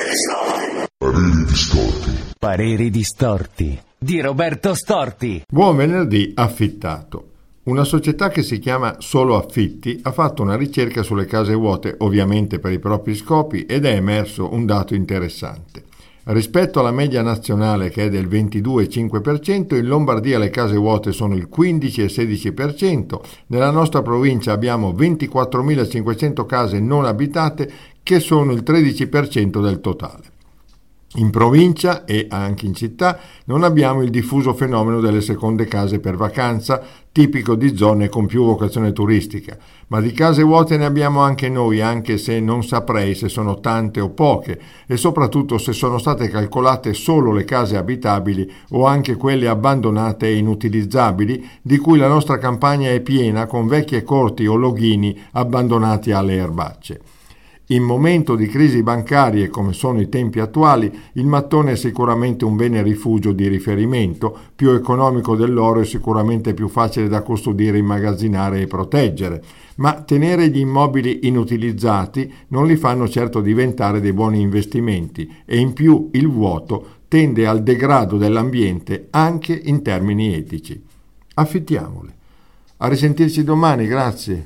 Pareri distorti. Pareri distorti di Roberto Storti. Buon venerdì affittato. Una società che si chiama Solo Affitti ha fatto una ricerca sulle case vuote, ovviamente per i propri scopi, ed è emerso un dato interessante. Rispetto alla media nazionale, che è del 22,5%, in Lombardia le case vuote sono il 15,16%, nella nostra provincia abbiamo 24.500 case non abitate, che sono il 13% del totale. In provincia e anche in città non abbiamo il diffuso fenomeno delle seconde case per vacanza, tipico di zone con più vocazione turistica, ma di case vuote ne abbiamo anche noi, anche se non saprei se sono tante o poche e soprattutto se sono state calcolate solo le case abitabili o anche quelle abbandonate e inutilizzabili, di cui la nostra campagna è piena, con vecchie corti o logini abbandonati alle erbacce. In momento di crisi bancarie, come sono i tempi attuali, il mattone è sicuramente un bene rifugio di riferimento, più economico dell'oro e sicuramente più facile da custodire, immagazzinare e proteggere. Ma tenere gli immobili inutilizzati non li fanno certo diventare dei buoni investimenti e in più il vuoto tende al degrado dell'ambiente anche in termini etici. Affittiamole. A risentirci domani, grazie.